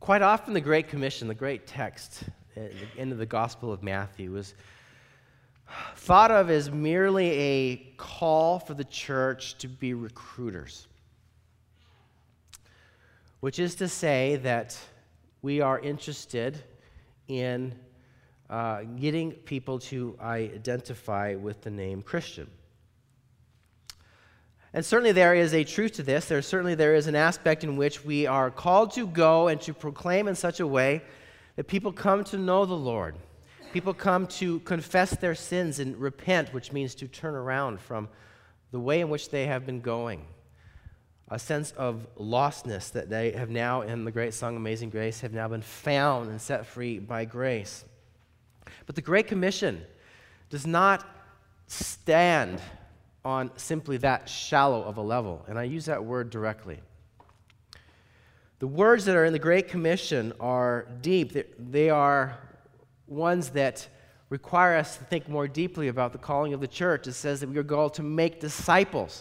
Quite often the Great Commission, the great text at the end of the Gospel of Matthew, is thought of as merely a call for the church to be recruiters, which is to say that we are interested in getting people to identify with the name Christian. And certainly there is a truth to this. There is an aspect in which we are called to go and to proclaim in such a way that people come to know the Lord. People come to confess their sins and repent, which means to turn around from the way in which they have been going. A sense of lostness that they have now, in the great song Amazing Grace, have now been found and set free by grace. But the Great Commission does not stand on simply that shallow of a level, and I use that word directly. The words that are in the Great Commission are deep. They are ones that require us to think more deeply about the calling of the church. It says that we are called to make disciples.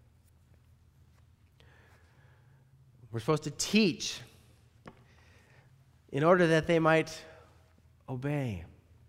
We're supposed to teach in order that they might obey.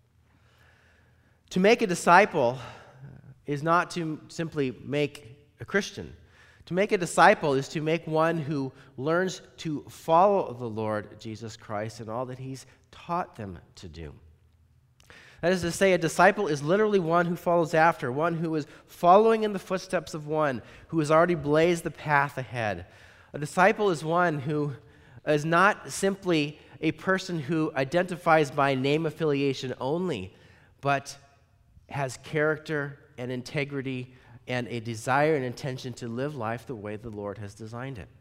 To make a disciple is not to simply make a Christian. To make a disciple is to make one who learns to follow the Lord Jesus Christ and all that he's taught them to do. That is to say, a disciple is literally one who follows after, one who is following in the footsteps of one who has already blazed the path ahead. A disciple is one who is not simply a person who identifies by name affiliation only, but has character and integrity and a desire and intention to live life the way the Lord has designed it.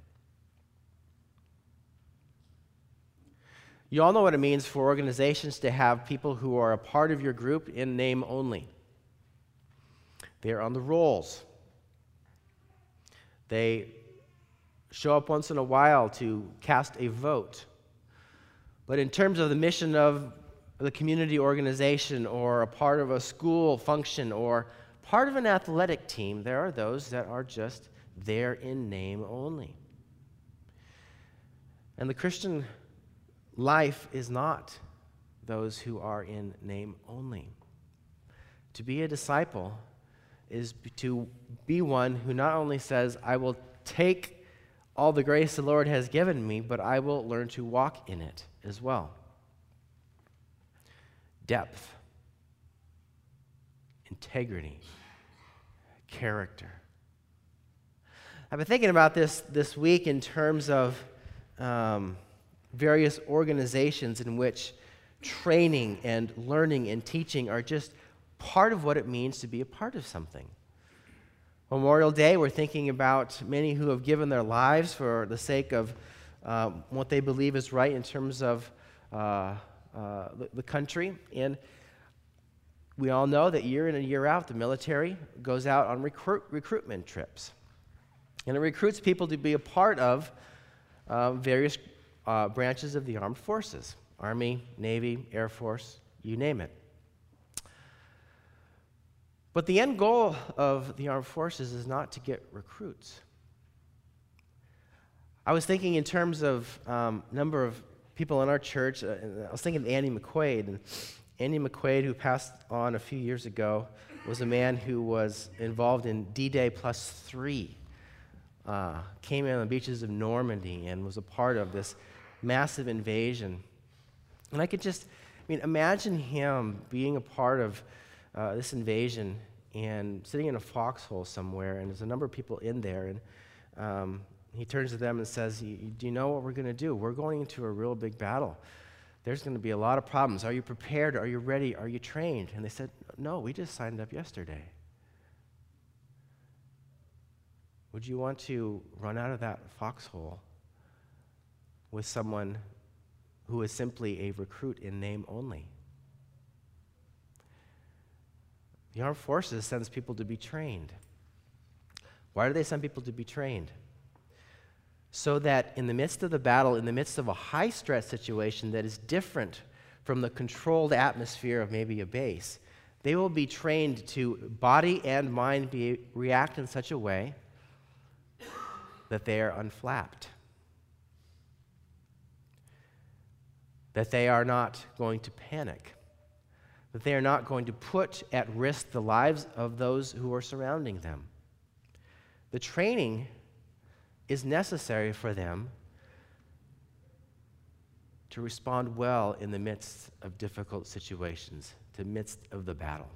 You all know what it means for organizations to have people who are a part of your group in name only. They are on the rolls. They show up once in a while to cast a vote. But in terms of the mission of the community organization or a part of a school function or part of an athletic team, there are those that are just there in name only. And the Christian life is not those who are in name only. To be a disciple is to be one who not only says, I will take all the grace the Lord has given me, but I will learn to walk in it as well. Depth, integrity, character. I've been thinking about this week in terms of various organizations in which training and learning and teaching are just part of what it means to be a part of something. Memorial Day, we're thinking about many who have given their lives for the sake of what they believe is right in terms of the country. And we all know that year in and year out, the military goes out on recruitment trips. And it recruits people to be a part of various branches of the armed forces. Army, Navy, Air Force, you name it. But the end goal of the armed forces is not to get recruits. I was thinking in terms of number of people in our church. I was thinking of Andy McQuaid. And Andy McQuaid, who passed on a few years ago, was a man who was involved in D-Day +3. Came in on the beaches of Normandy and was a part of this massive invasion. And I could just, imagine him being a part of this invasion and sitting in a foxhole somewhere, and there's a number of people in there, and he turns to them and says, do you know what we're going to do? We're going into a real big battle. There's going to be a lot of problems. Are you prepared? Are you ready? Are you trained? And they said, no, we just signed up yesterday. Would you want to run out of that foxhole with someone who is simply a recruit in name only? The armed forces sends people to be trained. Why do they send people to be trained? So that in the midst of the battle, in the midst of a high-stress situation that is different from the controlled atmosphere of maybe a base, they will be trained to body and mind react in such a way that they are unflapped. that they are not going to panic, that they are not going to put at risk the lives of those who are surrounding them. The training is necessary for them to respond well in the midst of difficult situations, the midst of the battle.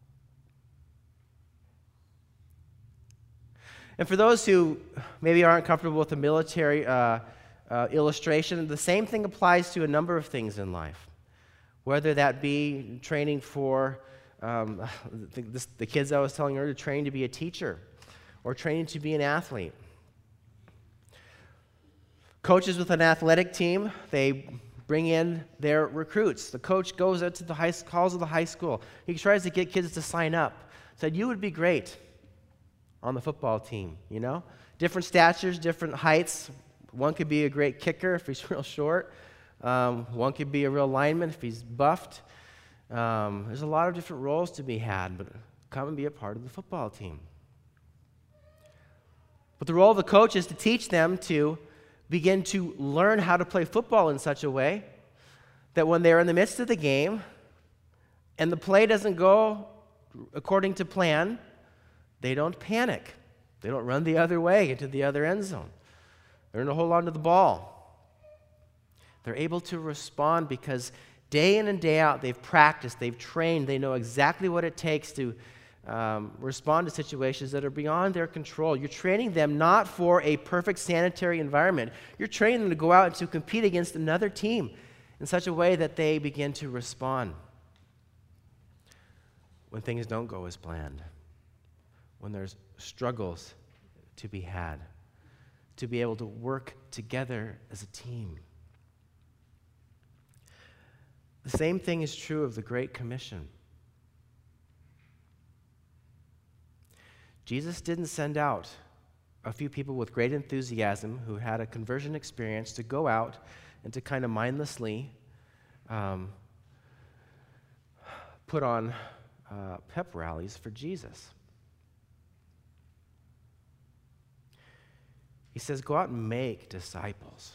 And for those who maybe aren't comfortable with the military illustration, the same thing applies to a number of things in life, whether that be training for the kids I was telling earlier, training to be a teacher or training to be an athlete. Coaches with an athletic team, they bring in their recruits. The coach goes out to the calls of the high school. He tries to get kids to sign up. Said, you would be great on the football team, you know? Different statures, different heights. One could be a great kicker if he's real short. One could be a real lineman if he's buffed. There's a lot of different roles to be had, but come and be a part of the football team. But the role of the coach is to teach them to begin to learn how to play football in such a way that when they're in the midst of the game and the play doesn't go according to plan, they don't panic. They don't run the other way into the other end zone. They're going to hold on to the ball. They're able to respond because day in and day out they've practiced, they've trained, they know exactly what it takes to respond to situations that are beyond their control. You're training them not for a perfect sanitary environment. You're training them to go out and to compete against another team in such a way that they begin to respond when things don't go as planned, when there's struggles to be had, to be able to work together as a team. The same thing is true of the Great Commission. Jesus didn't send out a few people with great enthusiasm who had a conversion experience to go out and to kind of mindlessly put on pep rallies for Jesus. He says, go out and make disciples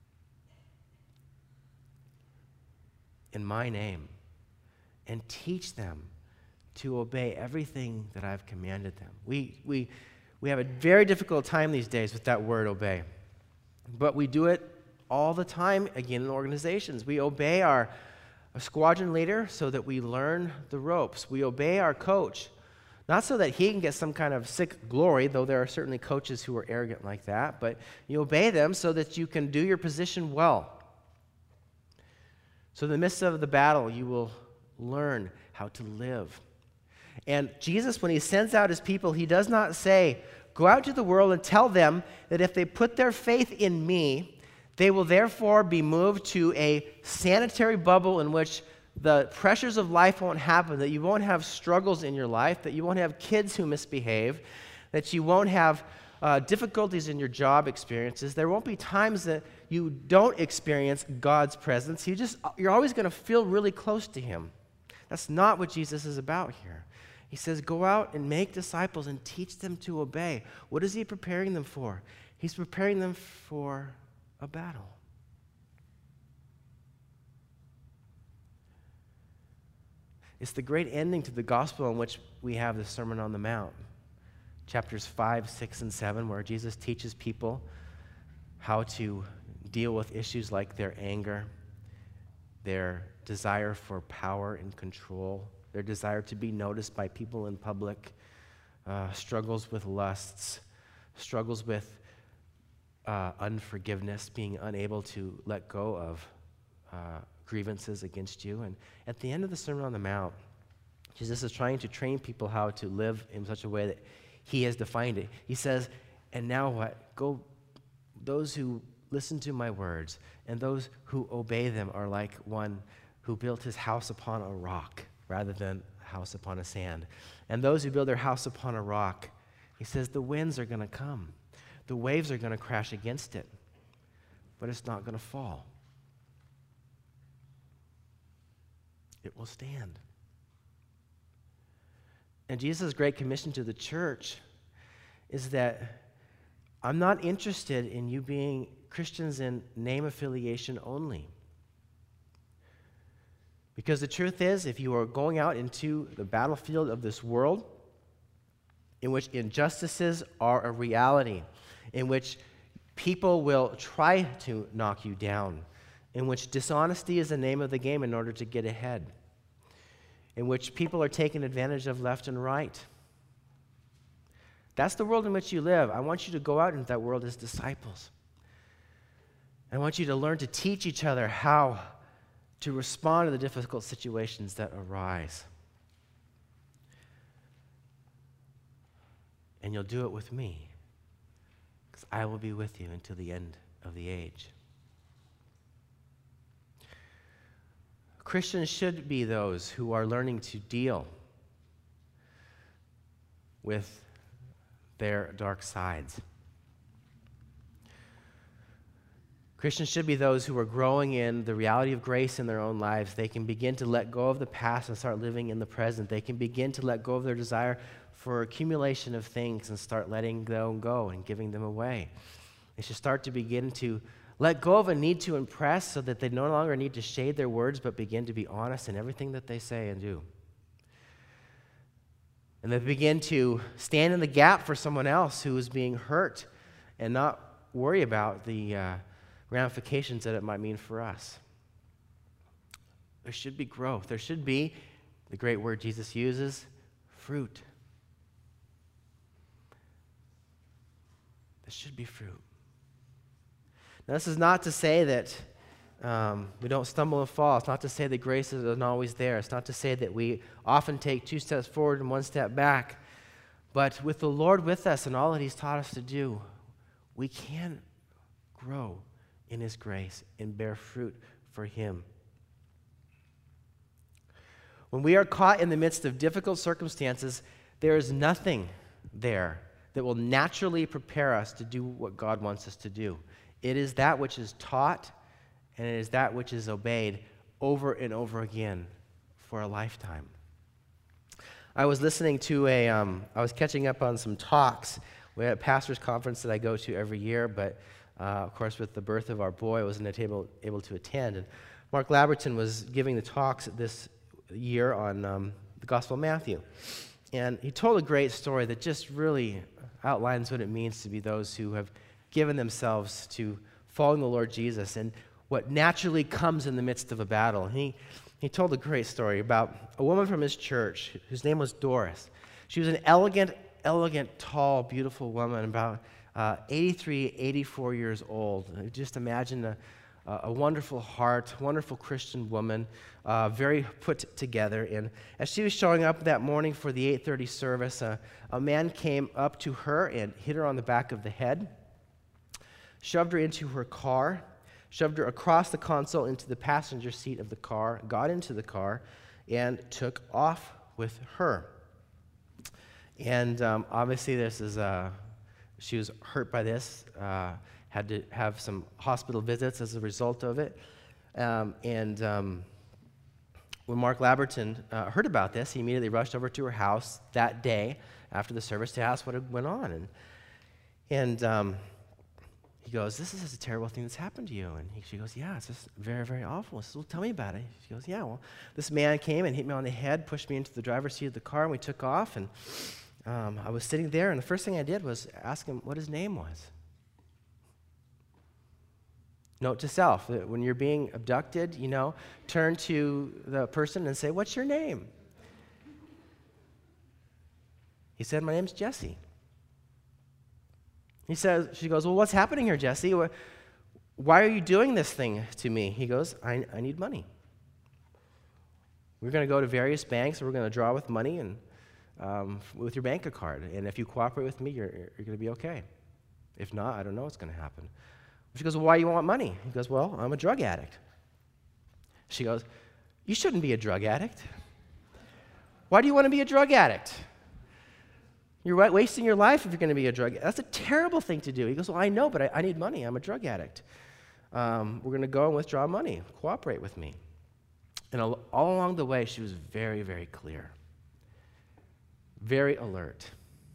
in my name and teach them to obey everything that I've commanded them. We have a very difficult time these days with that word obey, but we do it all the time, again, in organizations. We obey our squadron leader so that we learn the ropes. We obey our coach, not so that he can get some kind of sick glory, though there are certainly coaches who are arrogant like that, but you obey them so that you can do your position well. So in the midst of the battle, you will learn how to live. And Jesus, when he sends out his people, he does not say, go out to the world and tell them that if they put their faith in me, they will therefore be moved to a sanitary bubble in which the pressures of life won't happen, that you won't have struggles in your life, that you won't have kids who misbehave, that you won't have difficulties in your job experiences. There won't be times that you don't experience God's presence. You're always going to feel really close to him. That's not what Jesus is about here. He says, go out and make disciples and teach them to obey. What is he preparing them for? He's preparing them for a battle. It's the great ending to the gospel in which we have the Sermon on the Mount, chapters 5, 6, and 7, where Jesus teaches people how to deal with issues like their anger, their desire for power and control, their desire to be noticed by people in public, struggles with lusts, struggles with unforgiveness, being unable to let go of grievances against you. And at the end of the Sermon on the Mount, Jesus is trying to train people how to live in such a way that he has defined it. He says, and now what? Go, those who listen to my words and those who obey them are like one who built his house upon a rock rather than a house upon a sand. And those who build their house upon a rock, he says, the winds are going to come. The waves are going to crash against it, but it's not going to fall. It will stand. And Jesus' great commission to the church is that I'm not interested in you being Christians in name affiliation only. Because the truth is, if you are going out into the battlefield of this world, in which injustices are a reality, in which people will try to knock you down, in which dishonesty is the name of the game in order to get ahead, in which people are taken advantage of left and right. That's the world in which you live. I want you to go out into that world as disciples. I want you to learn to teach each other how to respond to the difficult situations that arise. And you'll do it with me, because I will be with you until the end of the age. Christians should be those who are learning to deal with their dark sides. Christians should be those who are growing in the reality of grace in their own lives. They can begin to let go of the past and start living in the present. They can begin to let go of their desire for accumulation of things and start letting them go and giving them away. They should start to begin to let go of a need to impress so that they no longer need to shade their words but begin to be honest in everything that they say and do. And they begin to stand in the gap for someone else who is being hurt and not worry about the ramifications that it might mean for us. There should be growth. There should be, the great word Jesus uses, fruit. There should be fruit. Now, this is not to say that we don't stumble and fall. It's not to say that grace isn't always there. It's not to say that we often take 2 steps forward and 1 step back. But with the Lord with us and all that He's taught us to do, we can grow in His grace and bear fruit for Him. When we are caught in the midst of difficult circumstances, there is nothing there that will naturally prepare us to do what God wants us to do. It is that which is taught, and it is that which is obeyed over and over again for a lifetime. I was listening to I was catching up on some talks. We had a pastor's conference that I go to every year, but of course, with the birth of our boy, I wasn't able to attend. And Mark Labberton was giving the talks this year on the Gospel of Matthew. And he told a great story that just really outlines what it means to be those who have given themselves to following the Lord Jesus and what naturally comes in the midst of a battle. And he told a great story about a woman from his church whose name was Doris. She was an elegant, tall, beautiful woman, about 83, 84 years old. Just imagine a wonderful heart, wonderful Christian woman, very put together. And as she was showing up that morning for the 8:30 service, a man came up to her and hit her on the back of the head, shoved her into her car, shoved her across the console into the passenger seat of the car, got into the car, and took off with her. And obviously she was hurt by this, had to have some hospital visits as a result of it. When Mark Labberton heard about this, he immediately rushed over to her house that day after the service to ask what had went on. And he goes, "This is a terrible thing that's happened to you." And she goes, "Yeah, it's just very, very awful." He says, "Well, tell me about it." She goes, "Yeah, well, this man came and hit me on the head, pushed me into the driver's seat of the car, and we took off. And I was sitting there, and the first thing I did was ask him what his name was." Note to self, that when you're being abducted, turn to the person and say, "What's your name?" He said, "My name's Jesse." She goes, "Well, what's happening here, Jesse? Why are you doing this thing to me?" He goes, I need money. We're going to go to various banks, and we're going to draw with money and with your bank card. And if you cooperate with me, you're going to be okay. If not, I don't know what's going to happen." She goes, "Well, why do you want money?" He goes, "Well, I'm a drug addict." She goes, "You shouldn't be a drug addict. Why do you want to be a drug addict? You're wasting your life if you're going to be a drug addict. That's a terrible thing to do." He goes, "Well, I know, but I need money. I'm a drug addict. We're going to go and withdraw money. Cooperate with me." And all along the way, she was very, very clear, very alert.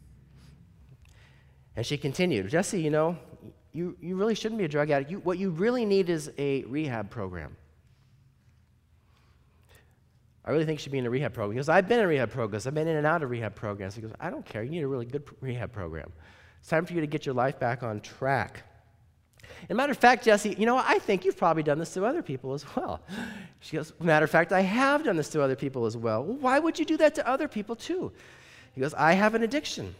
And she continued, "Jesse, you really shouldn't be a drug addict. What you really need is a rehab program. I really think you should be in a rehab program. He goes, I've been in rehab programs. I've been in and out of rehab programs. He goes, I don't care. You need a really good rehab program. It's time for you to get your life back on track. As a matter of fact, Jesse, you know what? I think you've probably done this to other people as well. She goes, matter of fact, I have done this to other people as well. Well, why would you do that to other people too? He goes, I have an addiction.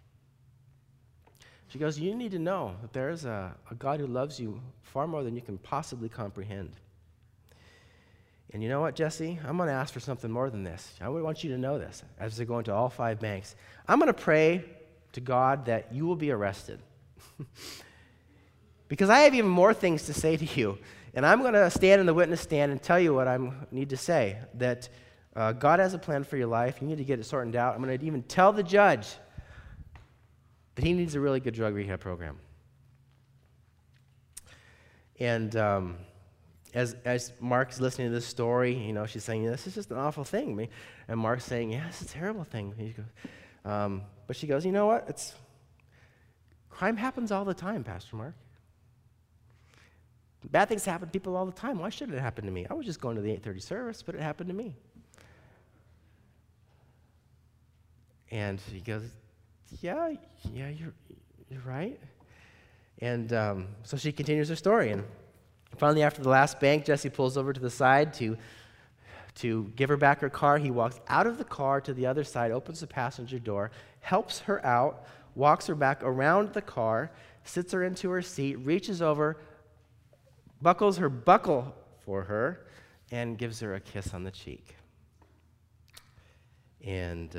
She goes, you need to know that there is a God who loves you far more than you can possibly comprehend. And you know what, Jesse? I'm going to ask for something more than this. I want you to know this as they go into all 5 banks. I'm going to pray to God that you will be arrested. Because I have even more things to say to you. And I'm going to stand in the witness stand and tell you what I need to say. That God has a plan for your life. You need to get it sorted out. I'm going to even tell the judge that he needs a really good drug rehab program. And as Mark's listening to this story, you know, she's saying, this is just an awful thing. And Mark's saying, yeah, it's a terrible thing. He goes, but she goes, you know what? Crime happens all the time, Pastor Mark. Bad things happen to people all the time. Why should it happen to me? I was just going to the 8:30 service, but it happened to me. And he goes, yeah, you're right. And so she continues her story. And finally, after the last bank, Jesse pulls over to the side to give her back her car. He walks out of the car to the other side, opens the passenger door, helps her out, walks her back around the car, sits her into her seat, reaches over, buckles her buckle for her, and gives her a kiss on the cheek. And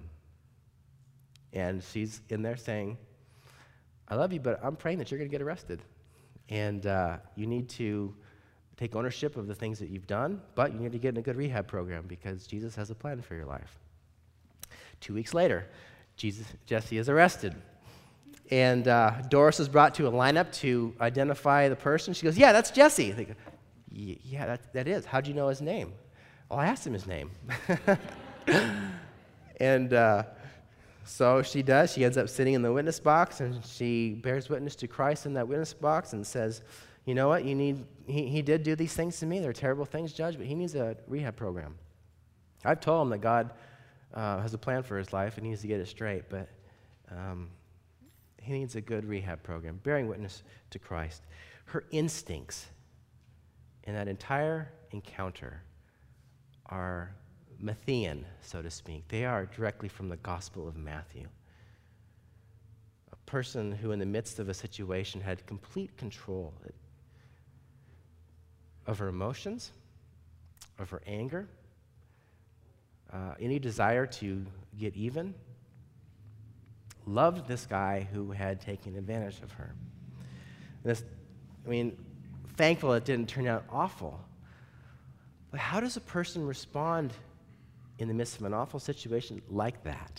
she's in there saying, I love you, but I'm praying that you're going to get arrested. And you need to take ownership of the things that you've done, but you need to get in a good rehab program because Jesus has a plan for your life. 2 weeks later, Jesse is arrested. And Doris is brought to a lineup to identify the person. She goes, yeah, that's Jesse. They go, yeah, that is. How'd you know his name? Oh, I asked him his name. And so she does. She ends up sitting in the witness box, and she bears witness to Christ in that witness box and says, you know what, he did do these things to me. They're terrible things, Judge, but he needs a rehab program. I've told him that God has a plan for his life and he needs to get it straight, but he needs a good rehab program, bearing witness to Christ. Her instincts in that entire encounter are Matthean, so to speak. They are directly from the Gospel of Matthew. A person who in the midst of a situation had complete control of her emotions, of her anger, any desire to get even, loved this guy who had taken advantage of her. Thankful it didn't turn out awful. But how does a person respond in the midst of an awful situation like that?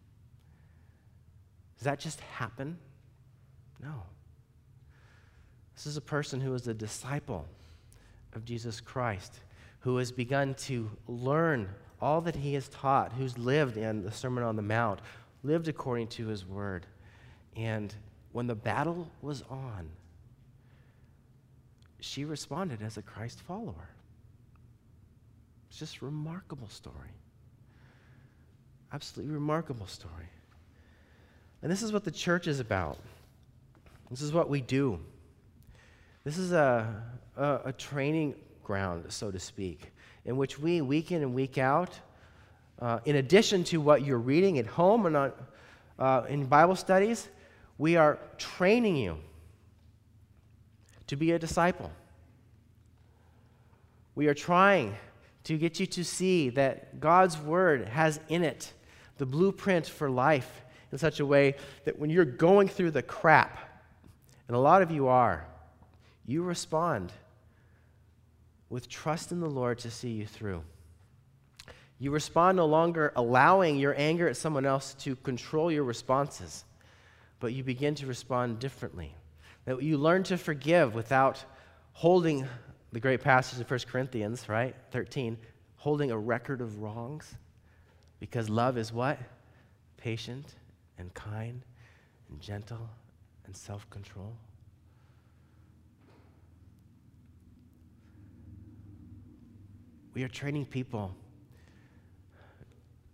Does that just happen? No. This is a person who is a disciple of Jesus Christ, who has begun to learn all that he has taught, who's lived in the Sermon on the Mount, lived according to his word. And when the battle was on, she responded as a Christ follower. It's just a remarkable story. Absolutely remarkable story. And this is what the church is about. This is what we do. This is a training ground, so to speak, in which we, week in and week out, in addition to what you're reading at home and in Bible studies, we are training you to be a disciple. We are trying to get you to see that God's Word has in it the blueprint for life in such a way that when you're going through the crap, and a lot of you are, you respond with trust in the Lord to see you through. You respond no longer allowing your anger at someone else to control your responses, but you begin to respond differently. That you learn to forgive without holding the great passage of 1 Corinthians, right, 13, holding a record of wrongs, because love is what? Patient and kind and gentle and self-control. We are training people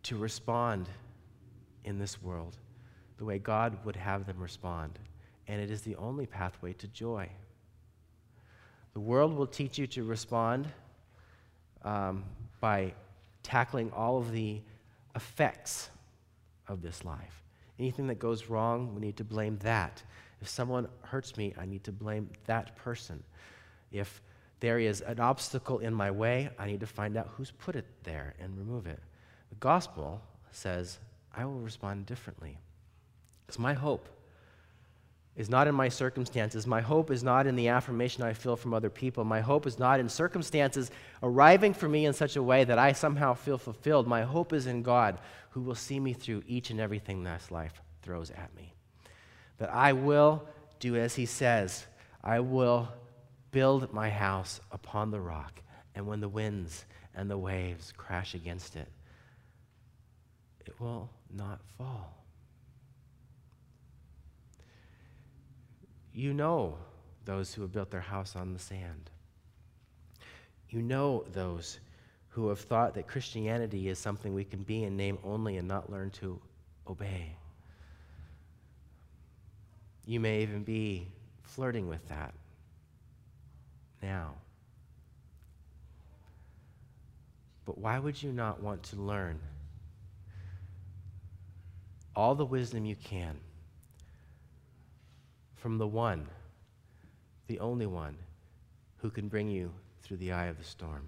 to respond in this world the way God would have them respond. And it is the only pathway to joy. The world will teach you to respond by tackling all of the effects of this life. Anything that goes wrong, we need to blame that. If someone hurts me, I need to blame that person. If there is an obstacle in my way, I need to find out who's put it there and remove it. The gospel says, I will respond differently. Because my hope is not in my circumstances. My hope is not in the affirmation I feel from other people. My hope is not in circumstances arriving for me in such a way that I somehow feel fulfilled. My hope is in God, who will see me through each and everything this life throws at me. That I will do as he says. I will build my house upon the rock, and when the winds and the waves crash against it, it will not fall. You know those who have built their house on the sand. You know those who have thought that Christianity is something we can be in name only and not learn to obey. You may even be flirting with that now. But why would you not want to learn all the wisdom you can from the one, the only one, who can bring you through the eye of the storm?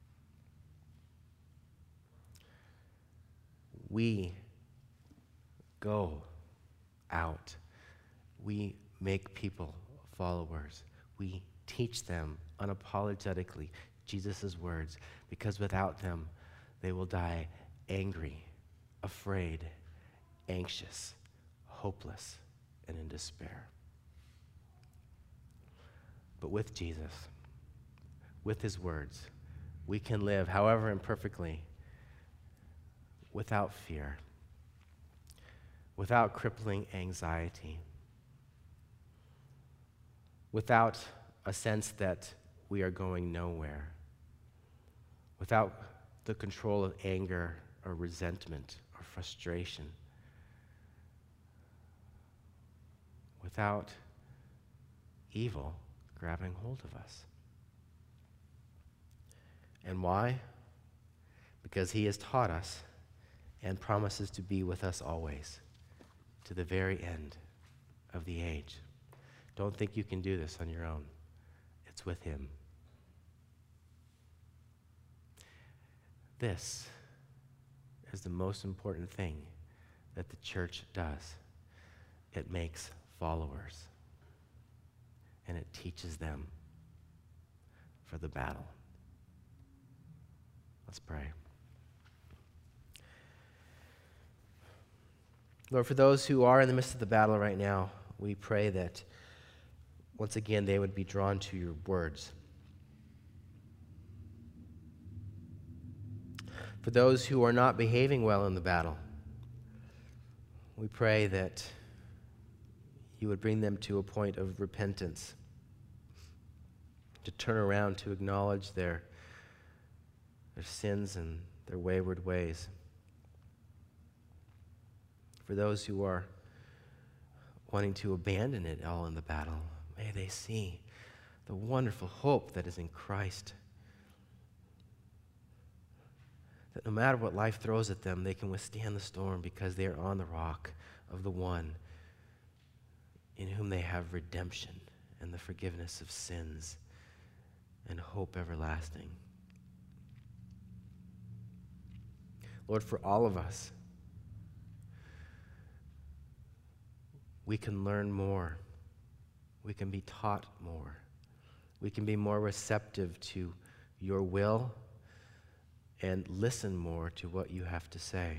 We go out. We make people followers. We teach them unapologetically Jesus' words, because without them, they will die angry, afraid, anxious, hopeless, and in despair. But with Jesus, with his words, we can live, however imperfectly, without fear, without crippling anxiety, without a sense that we are going nowhere, without the control of anger or resentment or frustration, without evil grabbing hold of us. And why? Because he has taught us and promises to be with us always, to the very end of the age. Don't think you can do this on your own. It's with him. This is the most important thing that the church does. It makes followers, and it teaches them for the battle. Let's pray. Lord, for those who are in the midst of the battle right now, we pray that once again they would be drawn to your words. For those who are not behaving well in the battle, we pray that you would bring them to a point of repentance, to turn around, to acknowledge their sins and their wayward ways. For those who are wanting to abandon it all in the battle, may they see the wonderful hope that is in Christ. That no matter what life throws at them, they can withstand the storm because they are on the rock of the one in whom they have redemption and the forgiveness of sins and hope everlasting. Lord, for all of us, we can learn more. We can be taught more. We can be more receptive to your will and listen more to what you have to say.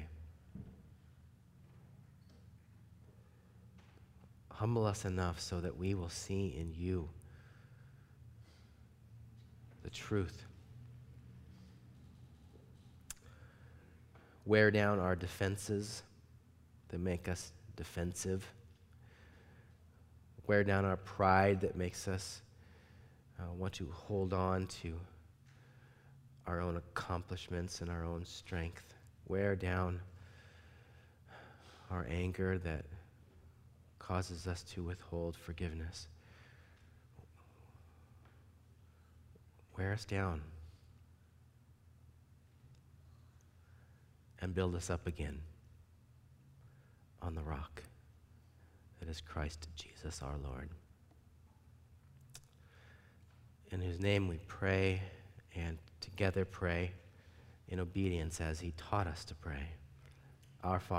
Humble us enough so that we will see in you the truth. Wear down our defenses that make us defensive. Wear down our pride that makes us want to hold on to our own accomplishments and our own strength. wear down our anger that causes us to withhold forgiveness. Wear us down and build us up again on the rock that is Christ Jesus our Lord, in whose name we pray and together pray in obedience as he taught us to pray. Our Father,